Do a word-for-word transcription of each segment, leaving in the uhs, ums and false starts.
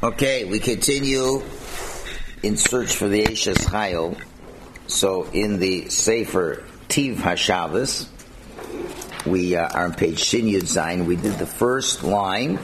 Okay, we continue in search for the Eishes Chayil. So in the Sefer Tiv HaShabbos, we uh, are on page Shin Yud Zayin. We did the first line,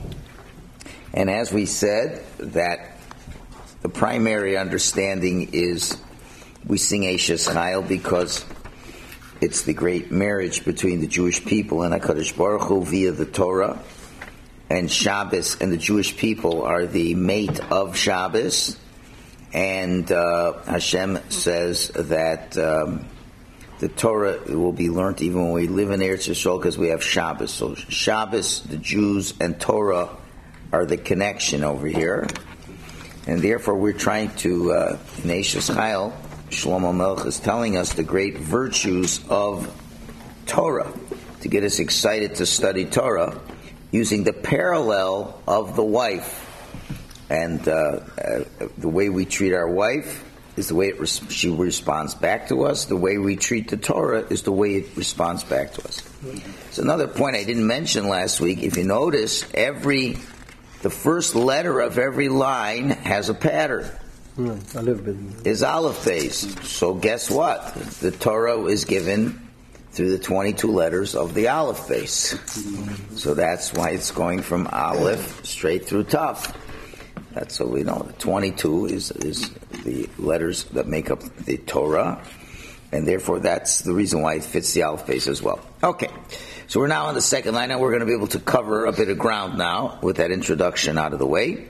and as we said, that the primary understanding is we sing Eishes Chayil because it's the great marriage between the Jewish people and HaKadosh Baruch Hu via the Torah. And Shabbos and the Jewish people are the mate of Shabbos. And uh, Hashem says that um, the Torah will be learned even when we live in Eretz Yisrael because we have Shabbos. So Shabbos, the Jews, and Torah are the connection over here. And therefore we're trying to, uh, in Eishes Chayil, Shlomo Melech is telling us the great virtues of Torah to get us excited to study Torah, using the parallel of the wife. And uh, uh, the way we treat our wife is the way it res- she responds back to us. The way we treat the Torah is the way it responds back to us. So another point I didn't mention last week, if you notice, every the first letter of every line has a pattern. Mm, is Aleph base. So guess what? The Torah is given through the twenty-two letters of the Aleph base. So that's why it's going from Aleph straight through Tav. That's what we know. The twenty-two is, is the letters that make up the Torah, and therefore that's the reason why it fits the Aleph base as well. Okay, so we're now on the second line, and we're going to be able to cover a bit of ground now with that introduction out of the way.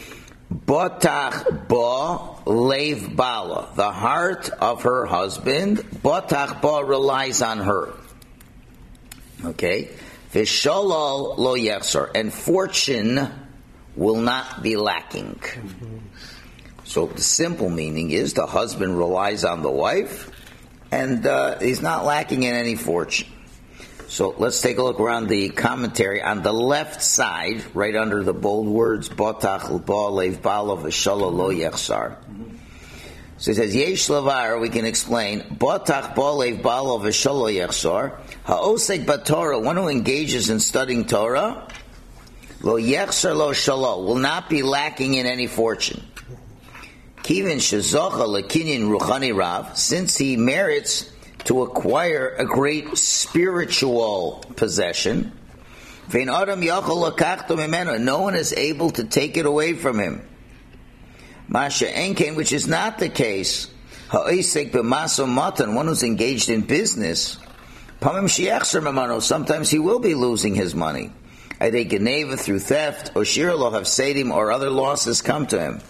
Botach ba leiv bala, the heart of her husband. Botach ba relies on her. Okay, visholol lo yechsar, and fortune will not be lacking. Mm-hmm. So the simple meaning is the husband relies on the wife, and uh, he's not lacking in any fortune. So let's take a look around the commentary on the left side, right under the bold words, Botach ba leiv bala v'sholo lo yechsar. So it says, Yesh lavar, we can explain, Botach ba leiv bala v'sholo yechsar, ha'osek b'Torah, one who engages in studying Torah, lo yechsar lo sholo, will not be lacking in any fortune. Kivin shezocha lekinyin ruchani rav, since he merits to acquire a great spiritual possession. No one is able to take it away from him. Masha Enken, which is not the case. One who's engaged in business. Sometimes he will be losing his money. Either geneva through theft, or shirlo have sedim, or other losses come to him.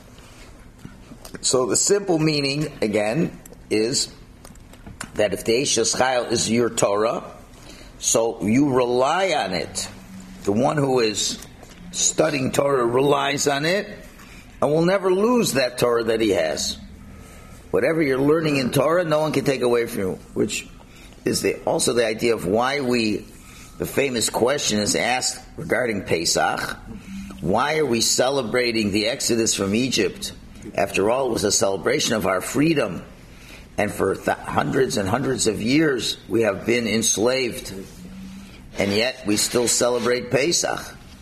So the simple meaning, again, is that if the Eishes Chayil is your Torah, so you rely on it. The one who is studying Torah relies on it, and will never lose that Torah that he has. Whatever you're learning in Torah, no one can take away from you, which is the, also the idea of why we, the famous question is asked regarding Pesach, why are we celebrating the Exodus from Egypt? After all, it was a celebration of our freedom. And for th- hundreds and hundreds of years, we have been enslaved. And yet, we still celebrate Pesach.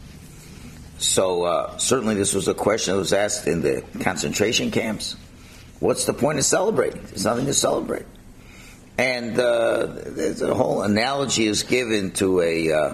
So, uh, certainly this was a question that was asked in the concentration camps. What's the point of celebrating? There's nothing to celebrate. And uh, there's a whole analogy is given to a uh,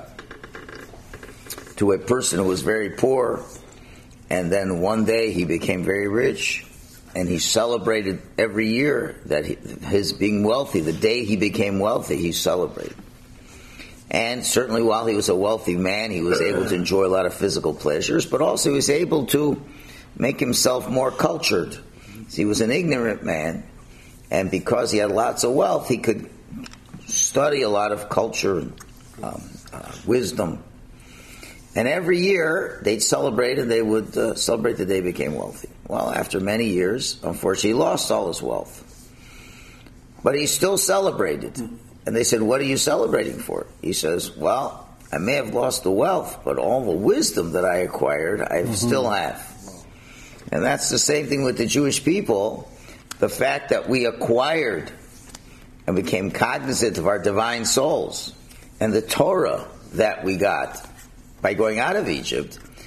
to a person who was very poor, and then one day he became very rich. And he celebrated every year that he, his being wealthy, the day he became wealthy, he celebrated. And certainly while he was a wealthy man, he was able to enjoy a lot of physical pleasures, but also he was able to make himself more cultured. So he was an ignorant man, and because he had lots of wealth, he could study a lot of culture and um, uh, wisdom. And every year, they'd celebrate, and they would uh, celebrate the day he became wealthy. Well, after many years, unfortunately, he lost all his wealth. But he still celebrated. And they said, what are you celebrating for? He says, well, I may have lost the wealth, but all the wisdom that I acquired, I mm-hmm. still have. And that's the same thing with the Jewish people. The fact that we acquired and became cognizant of our divine souls and the Torah that we got by going out of Egypt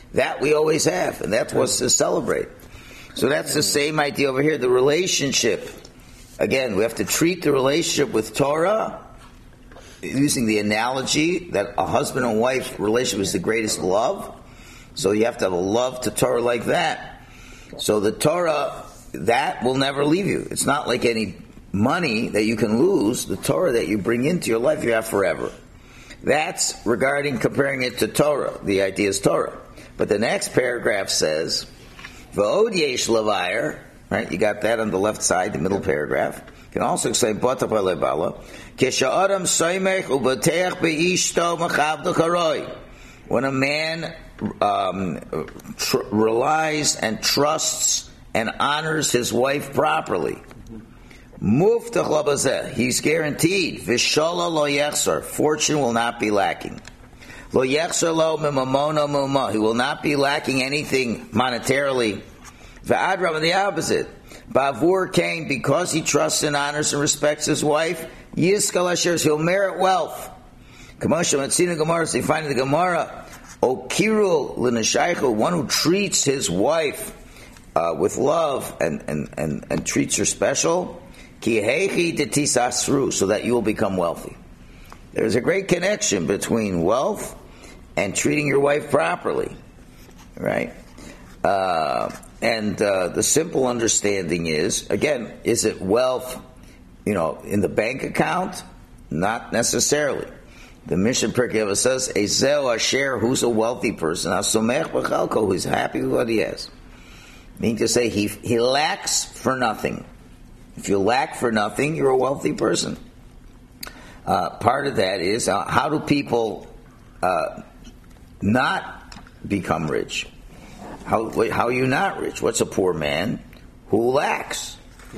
That we always have, and that's what's to celebrate. So that's the same idea over here. The relationship, again, we have to treat the relationship with Torah using the analogy that a husband and wife relationship is the greatest love. So you have to have a love to Torah like that. So the Torah, that will never leave you. It's not like any money that you can lose. The Torah that you bring into your life, you have forever. That's regarding comparing it to Torah. The idea is Torah. But the next paragraph says, V'od yesh levayer, right? You got that on the left side, the middle paragraph. You can also explain Bata Palebala. Kesha'adam soymech u'bateach be'ishto machavdo karoi. When a man um, tr- relies and trusts and honors his wife properly, muftach labazeh, he's guaranteed. V'shala lo yechsar, fortune will not be lacking. Lo yechsar lo mimamona muma, he will not be lacking anything monetarily. V'adram, and the opposite. Bavur came, because he trusts and honors and respects his wife, Yizkal Asher, he'll merit wealth. Kamashim Atzina Gemara, so you find in the Gemara, Okiru L'Nashaychu, one who treats his wife uh, with love and, and, and, and treats her special, Ki Heichi Detisasru, so that you will become wealthy. There's a great connection between wealth and treating your wife properly, right? Uh, and uh, the simple understanding is, again, is it wealth, you know, in the bank account? Not necessarily. The Mishnah Pirkei Avos says, Ezel Asher, who's a wealthy person, Asomech B'chalko, who's happy with what he has. Meaning to say, he he lacks for nothing. If you lack for nothing, you're a wealthy person. Uh, part of that is, uh, how do people uh, not become rich? How how are you not rich? What's a poor man who lacks?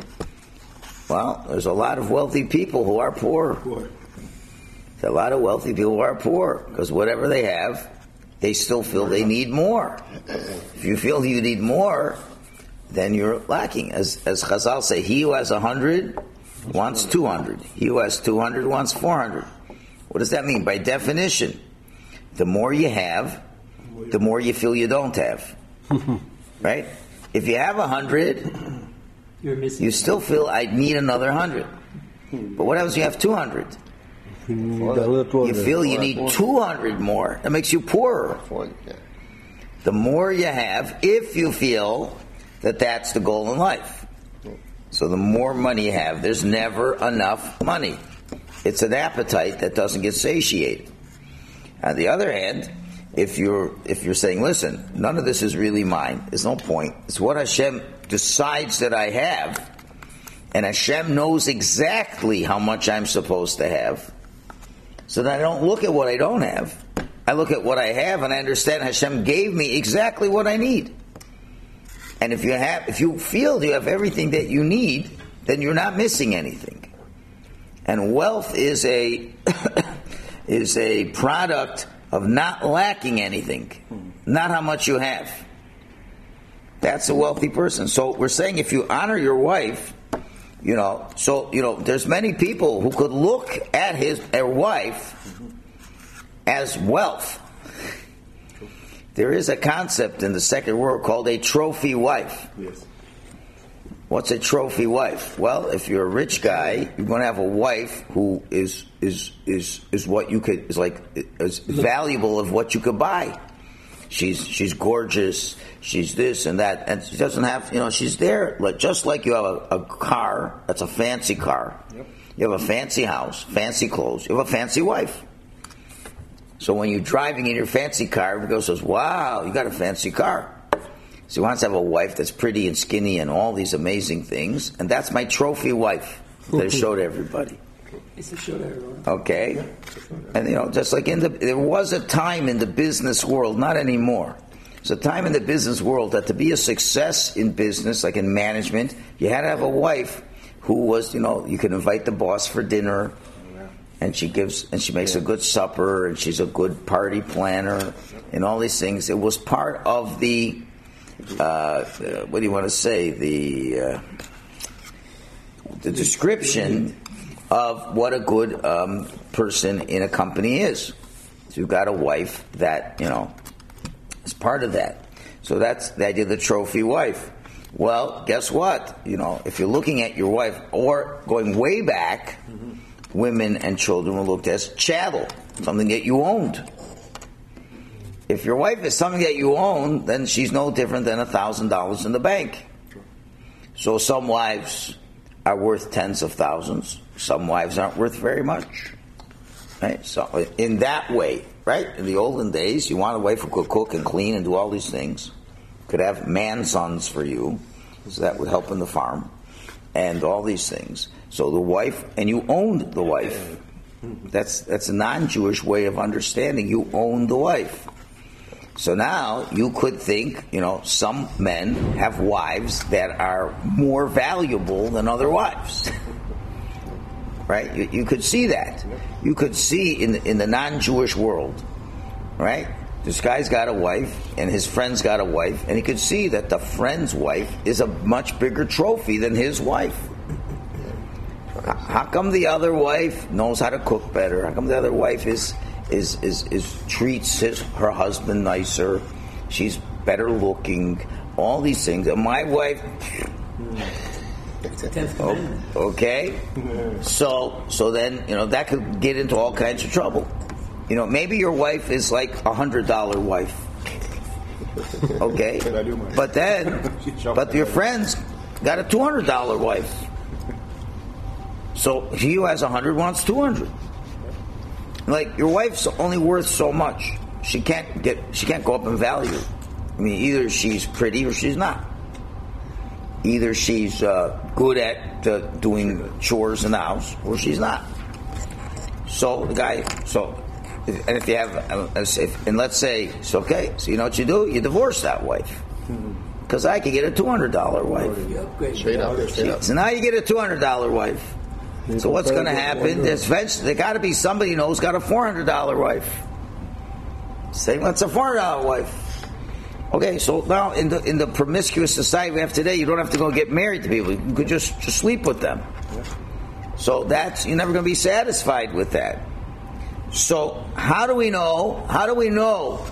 Well, there's a lot of wealthy people who are poor. poor. There's a lot of wealthy people who are poor, because whatever they have, they still feel they need more. If you feel you need more, then you're lacking. As as Chazal say, he who has a hundred wants two hundred. He who has two hundred wants four hundred. What does that mean? By definition, the more you have, the more you feel you don't have. Right? If you have a hundred, you still feel I need another hundred. But what happens if you have two hundred? You feel you need two hundred more. That makes you poorer. The more you have, if you feel that that's the goal in life. So the more money you have, there's never enough money. It's an appetite that doesn't get satiated. On the other hand, if you're if you're saying, listen, none of this is really mine, there's no point. It's what Hashem decides that I have, and Hashem knows exactly how much I'm supposed to have. So that I don't look at what I don't have. I look at what I have, and I understand Hashem gave me exactly what I need. And if you have, if you feel you have everything that you need, then you're not missing anything. And wealth is a is a product of not lacking anything, not how much you have. That's a wealthy person. So we're saying if you honor your wife, you know, so you know, there's many people who could look at his their wife as wealth. There is a concept in the second world called a trophy wife. Yes. What's a trophy wife? Well, if you're a rich guy, you're going to have a wife who is is is is what you could is like is valuable of what you could buy. She's she's gorgeous. She's this and that, and she doesn't have, you know, she's there like just like you have a, a car that's a fancy car. Yep. You have a fancy house, fancy clothes. You have a fancy wife. So when you're driving in your fancy car, everybody says, "Wow, you got a fancy car." So he wants to have a wife that's pretty and skinny and all these amazing things, and that's my trophy wife that I showed everybody. It's a show to everyone. Okay, yeah, and you know, just like in the, there was a time in the business world, not anymore. There's a time in the business world that to be a success in business, like in management, you had to have a wife who was, you know, you could invite the boss for dinner, and she gives and she makes yeah. a good supper, and she's a good party planner, and all these things. It was part of the. Uh, what do you want to say? The uh, the description of what a good um, person in a company is. So you've got a wife that, you know, It's part of that. So that's the idea of the trophy wife. Well, guess what? You know, if you're looking at your wife, or going way back, mm-hmm. women and children were looked at as chattel, something that you owned. If your wife is something that you own, then she's no different than a thousand dollars in the bank. So some wives are worth tens of thousands. Some wives aren't worth very much. Right? So in that way, right? In the olden days, you want a wife who could cook and clean and do all these things. Could have man-sons for you, so that would help in the farm, and all these things. So the wife, and you owned the wife. That's that's a non-Jewish way of understanding. You own the wife. So now you could think, you know, some men have wives that are more valuable than other wives. Right? You, you could see that. You could see in the, in the non-Jewish world, right? This guy's got a wife, and his friend's got a wife, and he could see that the friend's wife is a much bigger trophy than his wife. How come the other wife knows how to cook better? How come the other wife is is is, is treats his, her husband nicer? She's better looking. All these things. And my wife. Oh, okay. So so then you know that could get into all kinds of trouble. You know, maybe your wife is like a hundred dollar wife. Okay, but then, but your friend's got a two hundred dollar wife. So he who has a hundred wants two hundred. Like your wife's only worth so much. She can't get. She can't go up in value. I mean, either she's pretty or she's not. Either she's uh, good at uh, doing chores in the house, or she's not. So the guy. So. And if you have, if, and let's say it's okay, so you know what you do? You divorce that wife, because I could get a two hundred dollar wife. Straight up, straight up. So now you get a two hundred dollar wife. So what's going to happen? There's there got to be somebody who knows got a four hundred dollar wife. Say what's a four hundred dollar wife? Okay, so now in the in the promiscuous society we have today, you don't have to go get married to people. You could just just sleep with them. So that's you're never going to be satisfied with that. So how do we know? How do we know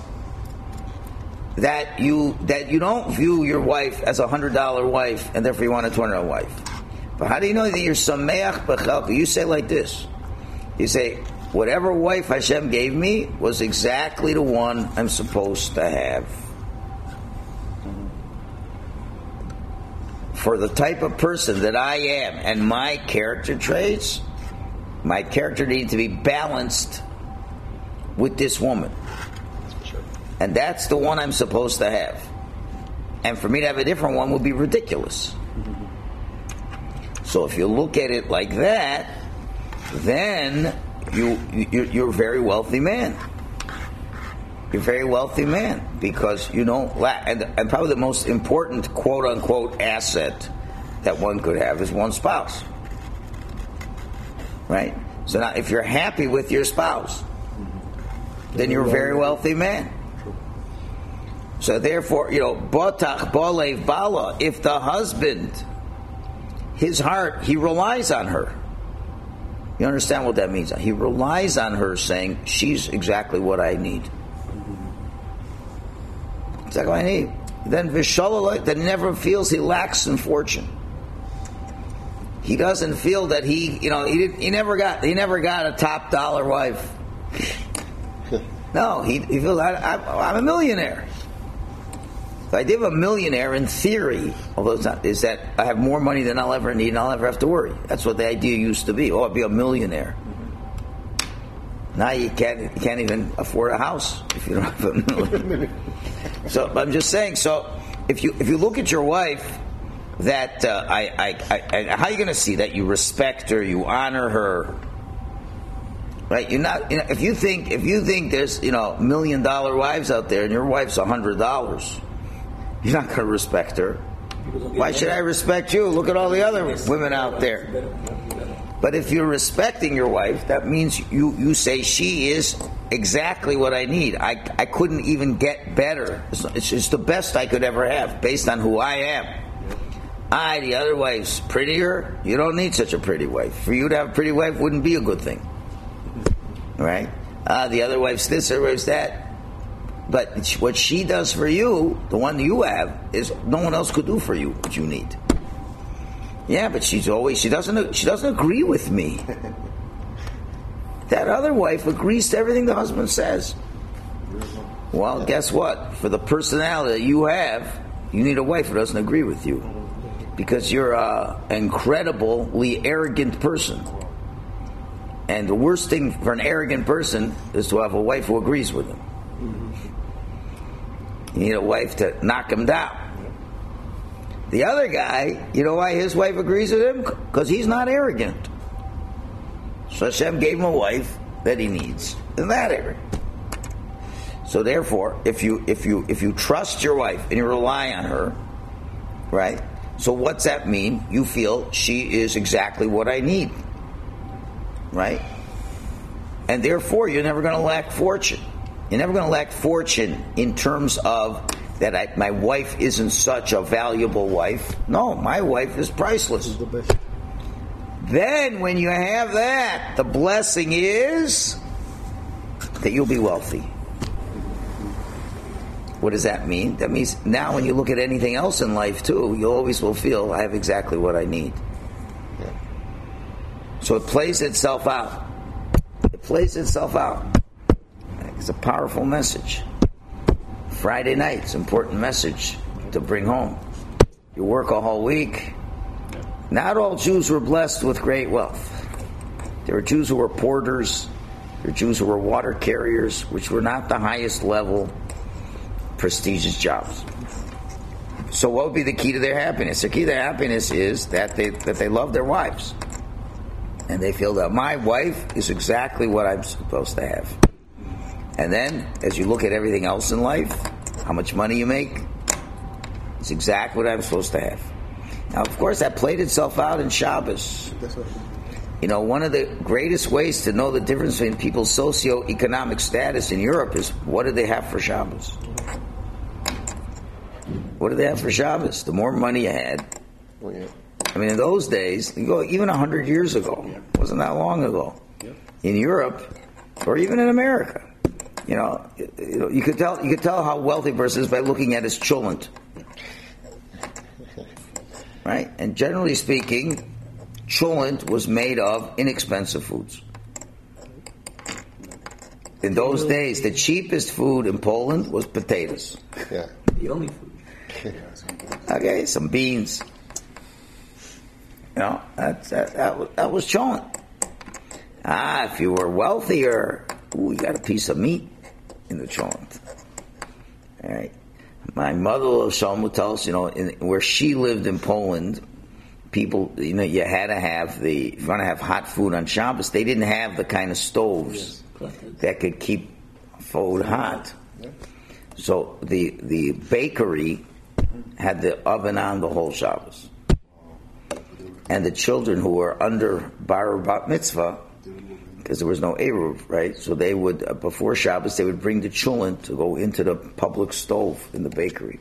that you that you don't view your wife as a hundred dollar wife and therefore you want a two hundred dollar wife? But how do you know that you're sameach b'chelka? You say like this. You say, whatever wife Hashem gave me was exactly the one I'm supposed to have. For the type of person that I am and my character traits, my character needs to be balanced with this woman. Sure. And that's the one I'm supposed to have. And for me to have a different one would be ridiculous. Mm-hmm. So if you look at it like that, then you, you you're a very wealthy man. You're a very wealthy man because you don't lack. And, and probably the most important quote unquote asset that one could have is one spouse. Right? So now if you're happy with your spouse, then you're a very wealthy man. So therefore, you know, Botach Bolev Bala, if the husband, his heart, he relies on her. You understand what that means? He relies on her saying, she's exactly what I need. Exactly what I need. Then Vishalala, that he never feels he lacks in fortune. He doesn't feel that he, you know, he didn't, he never got, he never got a top dollar wife. No, he, he feels I, I, I'm a millionaire. The idea of a millionaire, in theory, although it's not, is that I have more money than I'll ever need and I'll never have to worry. That's what the idea used to be. Oh, I'll be a millionaire. Mm-hmm. Now you can't, you can't even afford a house if you don't have a million. So I'm just saying. So if you if you look at your wife, that uh, I, I, I, I how are you going to see that you respect her, you honor her? Right, you're not. You know, if you think if you think there's you know million dollar wives out there and your wife's a hundred dollars, you're not going to respect her. Why should I respect you? Look at all the other women out there. But if you're respecting your wife, that means you, you say she is exactly what I need. I I couldn't even get better. It's, it's, it's the best I could ever have based on who I am. I, the other wife's prettier. You don't need such a pretty wife. For you to have a pretty wife wouldn't be a good thing. Right? Uh, the other wife's this, the other wife's that. but what she does for you, the one you have, is no one else could do for you what you need. Yeah, but she's always she doesn't she doesn't agree with me. That other wife agrees to everything the husband says. Well, guess what? For the personality that you have, you need a wife who doesn't agree with you, because you're an incredibly arrogant person. And the worst thing for an arrogant person is to have a wife who agrees with him. You need a wife to knock him down. The other guy, you know why his wife agrees with him? Because he's not arrogant. So Hashem gave him a wife that he needs in that area. So therefore, if you if you if you trust your wife and you rely on her, right? So what's that mean? You feel she is exactly what I need, right? And therefore, you're never going to lack fortune. You're never going to lack fortune in terms of that I, my wife isn't such a valuable wife. No, my wife is priceless. Then when you have that, the blessing is that you'll be wealthy. What does that mean? That means now when you look at anything else in life too, you always will feel I have exactly what I need. Yeah. So it plays itself out. It plays itself out. It's a powerful message. Friday night, it's an important message to bring home. You work a whole week. Not all Jews were blessed with great wealth. There were Jews who were porters. There were Jews who were water carriers, which were not the highest level prestigious jobs. So what would be the key to their happiness? The key to their happiness is that they that they love their wives. And they feel that my wife is exactly what I'm supposed to have. And then, as you look at everything else in life, how much money you make, it's exactly what I'm supposed to have. Now, of course, that played itself out in Shabbos. You know, one of the greatest ways to know the difference between people's socio-economic status in Europe is what do they have for Shabbos? What do they have for Shabbos? The more money you had. I mean, in those days, you go even a hundred years ago, it wasn't that long ago, in Europe, or even in America. You know, you know, you could tell you could tell how wealthy a person is by looking at his cholent, right? And generally speaking, cholent was made of inexpensive foods. In those days, the cheapest food in Poland was potatoes. Yeah, the only food. Okay, some beans. You know, that that that was, that was cholent. Ah, if you were wealthier, ooh, you got a piece of meat in the cholent. All right. My mother, Shalom, would tell us, you know, in, where she lived in Poland, people, you know, you had to have the, if you want to have hot food on Shabbos, they didn't have the kind of stoves yes. that could keep food hot. Yeah. So the the bakery had the oven on the whole Shabbos. And the children who were under bar bat mitzvah, because there was no eruv, right? So they would, uh, before Shabbos, they would bring the cholent to go into the public stove in the bakery.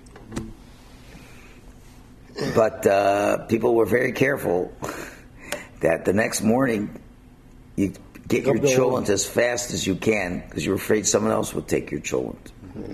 But uh, people were very careful that the next morning you get your cholent as fast as you can, because you're afraid someone else would take your cholent.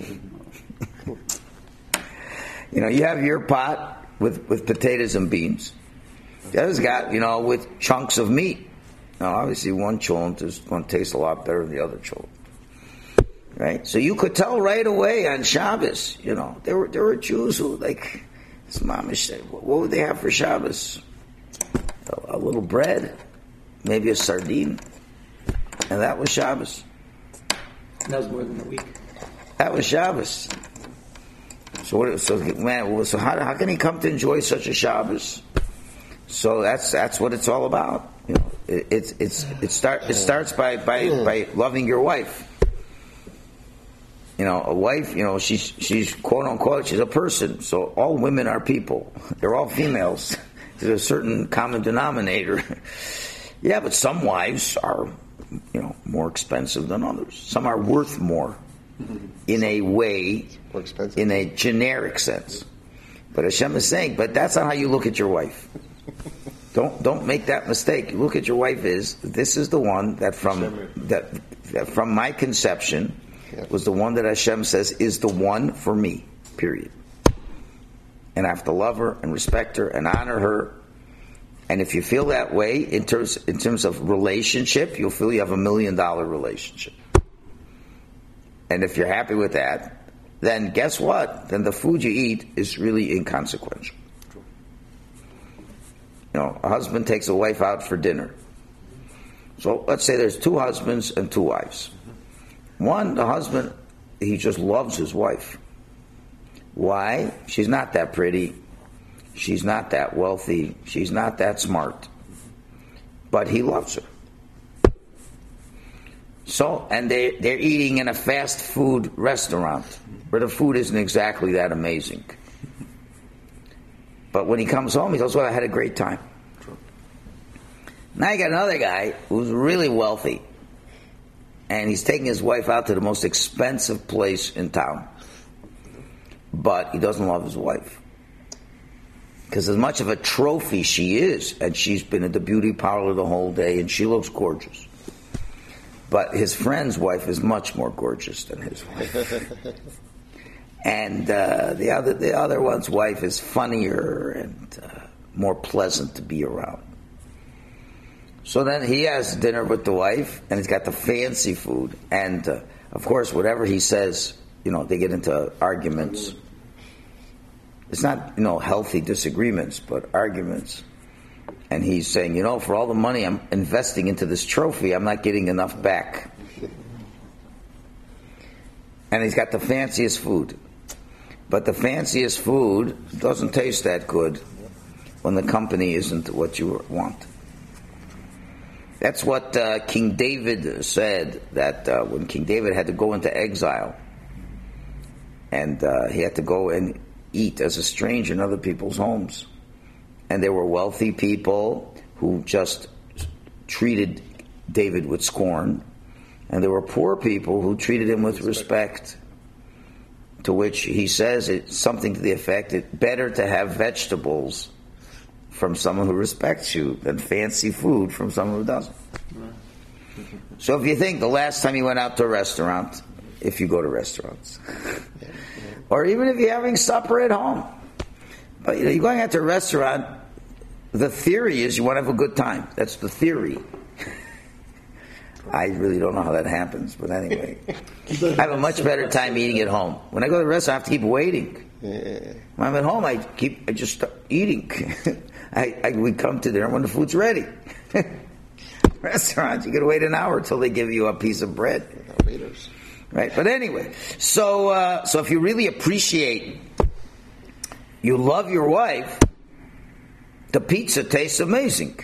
You know, you have your pot with, with potatoes and beans. The other's got, you know, with chunks of meat. Now, obviously, one cholent is going to taste a lot better than the other cholent, right? So you could tell right away on Shabbos. You know, there were there were Jews who, like, his mom said, what would they have for Shabbos? A, a little bread, maybe a sardine, and that was Shabbos. That was more than a week. That was Shabbos. So what? So man, so how how can he come to enjoy such a Shabbos? So that's that's what it's all about. You know, it, it's it's it start it starts by, by by loving your wife. You know, a wife. You know, she's she's quote unquote she's a person. So all women are people. They're all females. There's a certain common denominator. Yeah, but some wives are, you know, more expensive than others. Some are worth more, in a way, more expensive, in a generic sense. But Hashem is saying, but that's not how you look at your wife. Don't don't make that mistake. You look at your wife as this is the one that from that, that from my conception Yeah. was the one that Hashem says is the one for me, period. And I have to love her and respect her and honor her. And if you feel that way in terms in terms of relationship, you'll feel you have a million dollar relationship. And if you're happy with that, then guess what? Then the food you eat is really inconsequential. You know, a husband takes a wife out for dinner. So let's say there's two husbands and two wives. One, the husband, he just loves his wife. Why? She's not that pretty. She's not that wealthy. She's not that smart. But he loves her. So, and they, they're eating in a fast food restaurant where the food isn't exactly that amazing. But when he comes home, he goes, well, I had a great time. Now you got another guy who's really wealthy, and he's taking his wife out to the most expensive place in town. But he doesn't love his wife. Because as much of a trophy she is, and she's been at the beauty parlor the whole day, and she looks gorgeous. But his friend's wife is much more gorgeous than his wife. And uh, the other the other one's wife is funnier and uh, more pleasant to be around. So then he has dinner with the wife, and he's got the fancy food. And, uh, of course, whatever he says, you know, they get into arguments. It's not, you know, healthy disagreements, but arguments. And he's saying, you know, for all the money I'm investing into this trophy, I'm not getting enough back. And he's got the fanciest food. But the fanciest food doesn't taste that good when the company isn't what you want. That's what uh, King David said, that uh, when King David had to go into exile, and uh, he had to go and eat as a stranger in other people's homes. And there were wealthy people who just treated David with scorn, and there were poor people who treated him with respect. To which he says it's something to the effect that better to have vegetables from someone who respects you than fancy food from someone who doesn't. So if you think the last time you went out to a restaurant, if you go to restaurants, or even if you're having supper at home, but you know, you're going out to a restaurant, the theory is you want to have a good time. That's the theory. I really don't know how that happens, but anyway. I have a much better time eating at home. When I go to the restaurant, I have to keep waiting. When I'm at home, I keep I just start eating. I, I we come to dinner when the food's ready. Restaurants, you got to wait an hour until they give you a piece of bread. Right, but anyway, so uh, so if you really appreciate, you love your wife, the pizza tastes amazing.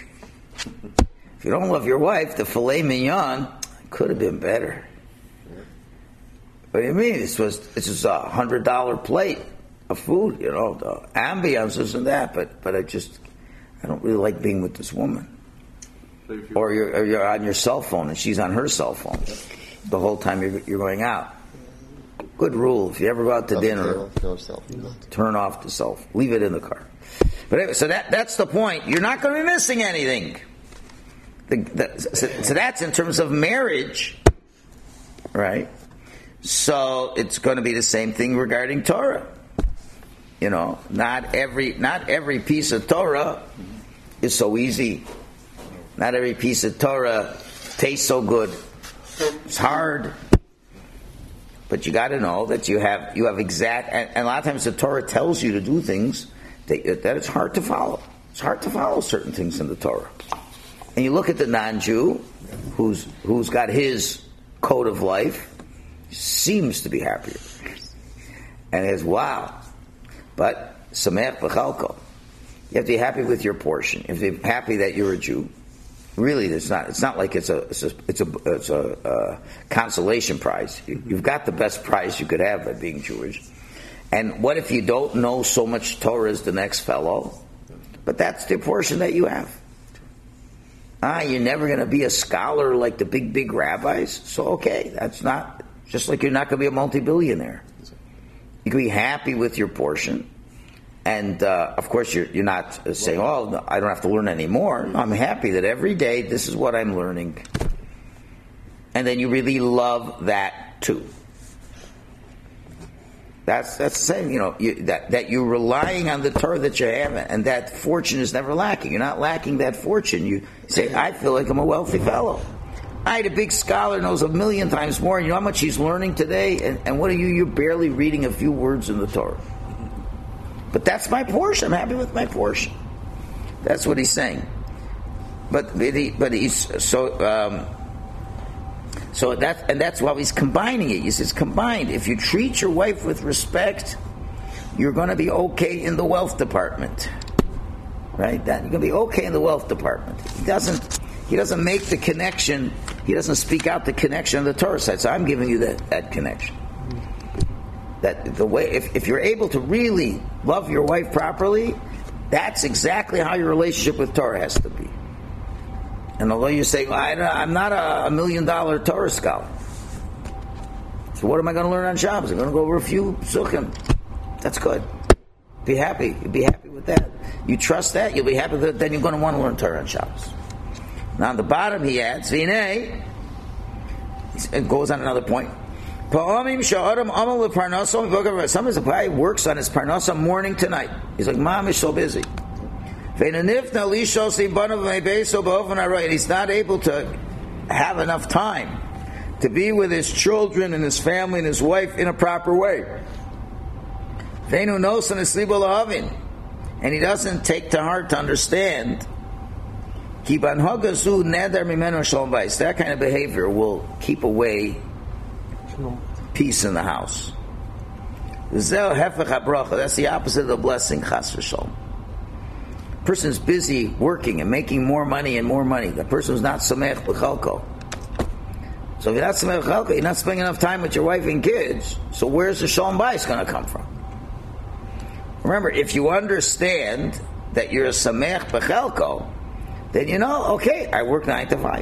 If you don't love your wife, the filet mignon could have been better. What do you mean? This was this is a hundred dollar plate of food. You know, the ambience isn't that, but but I just I don't really like being with this woman. Or you're or you're on your cell phone and she's on her cell phone the whole time you're you're going out. Good rule: if you ever go out to dinner, turn off the cell phone. Leave it in the car. But anyway, so that that's the point. You're not going to be missing anything. The, the, so, so that's in terms of marriage, right? So it's going to be the same thing regarding Torah. You know, not every not every piece of Torah is so easy. Not every piece of Torah tastes so good. It's hard. But you got to know that you have you have exact, and, and a lot of times the Torah tells you to do things that, that it's hard to follow. It's hard to follow certain things in the Torah. And you look at the non-Jew, who's who's got his code of life, seems to be happier. And it's wow. But Sameach B'chalko. You have to be happy with your portion. You have to be happy that you're a Jew. Really, it's not. It's not like it's a it's a it's a, it's a uh, consolation prize. You, you've got the best prize you could have by being Jewish. And what if you don't know so much Torah as the next fellow? But that's the portion that you have. Ah, you're never going to be a scholar like the big big rabbis. So okay, that's not just like you're not going to be a multi-billionaire. You can be happy with your portion. And, uh, of course, you're, you're not uh, saying, oh, no, I don't have to learn anymore. No, I'm happy that every day this is what I'm learning. And then you really love that, too. That's that's the same, you know, you, that, that you're relying on the Torah that you have, and that fortune is never lacking. You're not lacking that fortune. You say, I feel like I'm a wealthy fellow. I had a big scholar, knows a million times more, and you know how much he's learning today? And, and what are you? You're barely reading a few words in the Torah. But that's my portion. I'm happy with my portion. That's what he's saying. But but, he, but he's so um, so that and that's why he's combining it. He says combined. If you treat your wife with respect, you're going to be okay in the wealth department, right? That you're going to be okay in the wealth department. He doesn't he doesn't make the connection. He doesn't speak out the connection on the Torah side. So I'm giving you that, that connection. That the way if, if you're able to really love your wife properly, that's exactly how your relationship with Torah has to be. And although you say, well, I, I'm not a, a million dollar Torah scholar, so what am I going to learn on Shabbos? I'm going to go over a few psukim. That's good. Be happy. You'll be happy with that. You trust that, you'll be happy with it, then you're going to want to learn Torah on Shabbos. Now on the bottom he adds, V'nei, it goes on another point. Sometimes the guy works on his parnasa morning to night. He's like, Mom is so busy. And he's not able to have enough time to be with his children and his family and his wife in a proper way. And he doesn't take to heart to understand that kind of behavior will keep away peace in the house. That's the opposite of the blessing, chas v'shalom. Person's busy working and making more money and more money. The person's not samech b'chalko. So if you're not samech b'chalko, you're not spending enough time with your wife and kids. So where's the shalom bayis going to come from? Remember, if you understand that you're a samech b'chalko, then you know, okay, I work nine to five.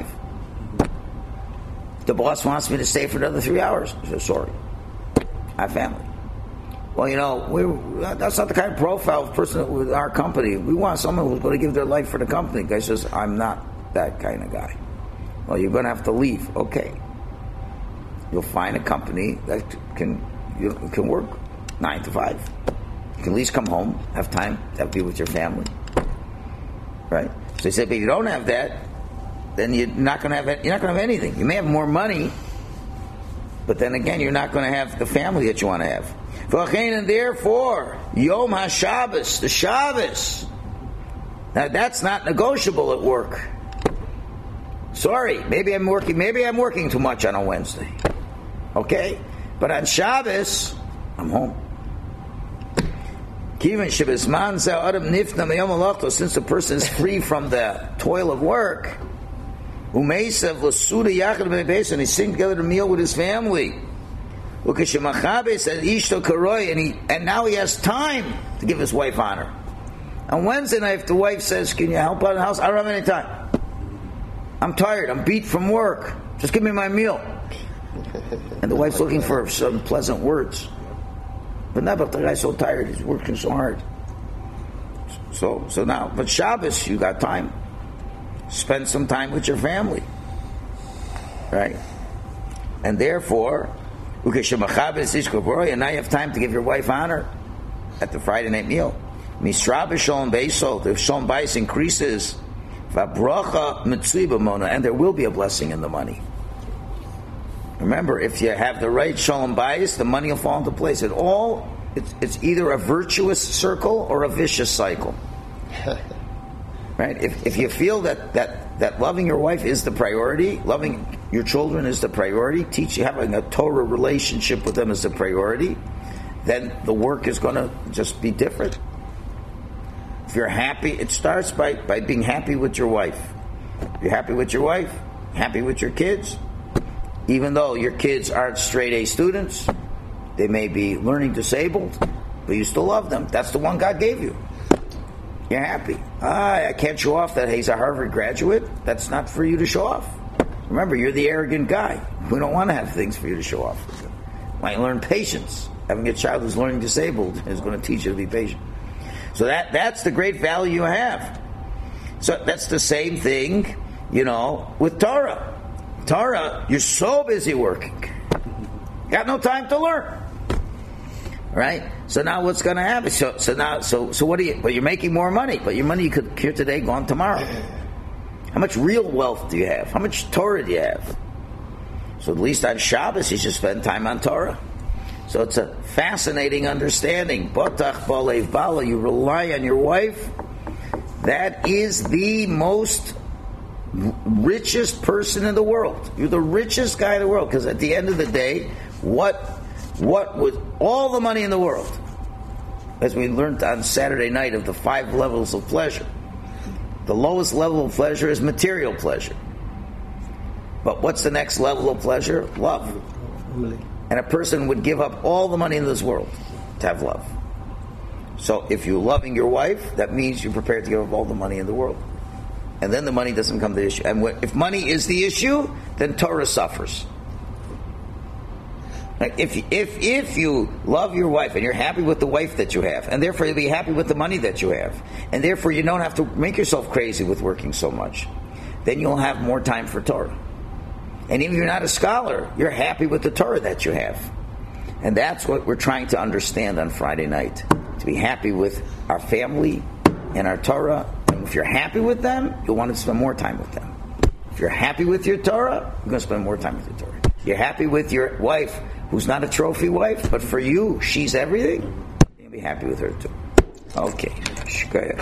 The boss wants me to stay for another three hours. So sorry, I have family. Well, you know, we, that's not the kind of profile of person with our company. We want someone who's going to give their life for the company. The guy says, I'm not that kind of guy. Well, you're going to have to leave. Okay. You'll find a company that can you can work nine to five. You can at least come home, have time to be with your family. Right? So he said, but if you don't have that, then you're not going to have you're not going to have anything. You may have more money, but then again, you're not going to have the family that you want to have. And therefore, Yom HaShabbos, the Shabbos. Now that's not negotiable at work. Sorry, maybe I'm working. Maybe I'm working too much on a Wednesday. Okay, but on Shabbos, I'm home. Since the person is free from the toil of work, and he's sitting together to meal with his family. And, he, and now he has time to give his wife honor. On Wednesday night, if the wife says, can you help out in the house? I don't have any time. I'm tired. I'm beat from work. Just give me my meal. And the wife's looking for some pleasant words. But not, but the guy's so tired. He's working so hard. So, so now, but Shabbos, you got time. Spend some time with your family. Right? And therefore, and now you have time to give your wife honor at the Friday night meal. If Shalom Bayis increases, and there will be a blessing in the money. Remember, if you have the right Shalom Bayis, the money will fall into place. It all it's, it's either a virtuous circle or a vicious cycle. Right? If if you feel that, that, that loving your wife is the priority, loving your children is the priority, teaching having a Torah relationship with them is the priority, then the work is going to just be different. If you're happy, it starts by, by being happy with your wife. If you're happy with your wife, happy with your kids, even though your kids aren't straight A students, they may be learning disabled, but you still love them. That's the one God gave you. You're happy. Ah, I can't show off that he's a Harvard graduate. That's not for you to show off. Remember, you're the arrogant guy. We don't want to have things for you to show off. You might learn patience. Having a child who's learning disabled is going to teach you to be patient. So that that's the great value you have. So that's the same thing, you know, with Torah. Torah, you're so busy working. Got no time to learn. Right? So now what's going to happen? So, so now, so, so what do you, but you're making more money, but your money you could here today, gone tomorrow. How much real wealth do you have? How much Torah do you have? So at least on Shabbos, you should spend time on Torah. So it's a fascinating understanding. Botach balev bala, you rely on your wife. That is the most richest person in the world. You're the richest guy in the world, because at the end of the day, what what with all the money in the world, as we learned on Saturday night of the five levels of pleasure, the lowest level of pleasure is material pleasure. But what's the next level of pleasure? Love. And a person would give up all the money in this world to have love. So if you're loving your wife, that means you're prepared to give up all the money in the world. And then the money doesn't come to the issue. And if money is the issue, then Torah suffers. Like if, if, if you love your wife and you're happy with the wife that you have, and therefore you'll be happy with the money that you have, and therefore you don't have to make yourself crazy with working so much, then you'll have more time for Torah. And even if you're not a scholar, you're happy with the Torah that you have. And that's what we're trying to understand on Friday night. To be happy with our family and our Torah. And if you're happy with them, you'll want to spend more time with them. If you're happy with your Torah, you're going to spend more time with your Torah. If you're happy with your wife, who's not a trophy wife, but for you, she's everything, you'll be happy with her too. Okay.